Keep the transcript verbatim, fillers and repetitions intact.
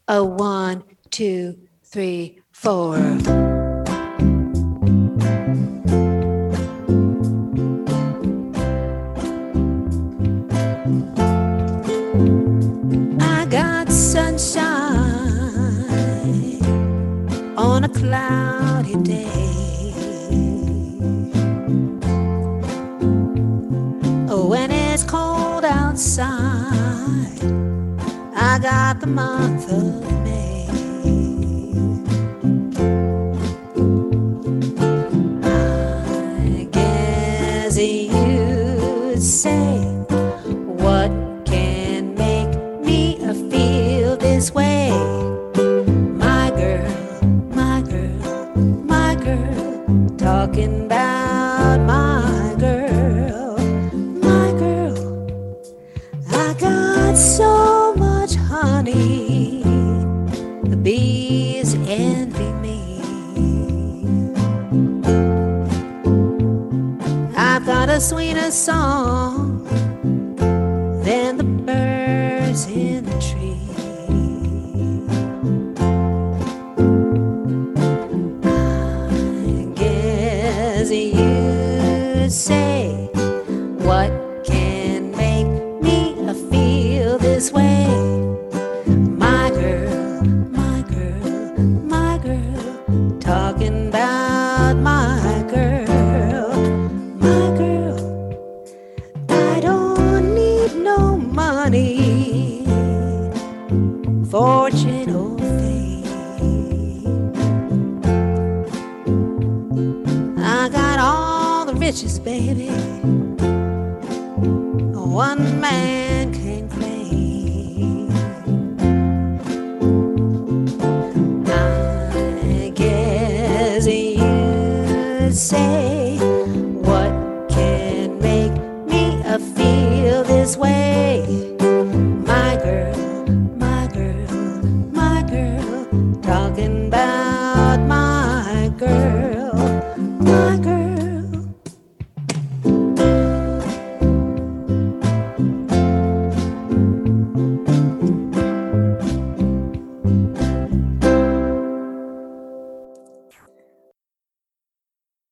A one, two, three, four. I got sunshine on a cloudy day. When it's cold outside, I got the month of May. I guess you'd say, what can make me feel this way? My girl, my girl, my girl, talking about my girl, my girl. I got so much honey, the bees envy me. I've got a sweeter song than the birds in the tree. I guess you'd say, what can make me feel this way? My girl, my girl, my girl, talking about my girl, my girl. I don't need no money, fortune or fame. I got all the riches, baby. One man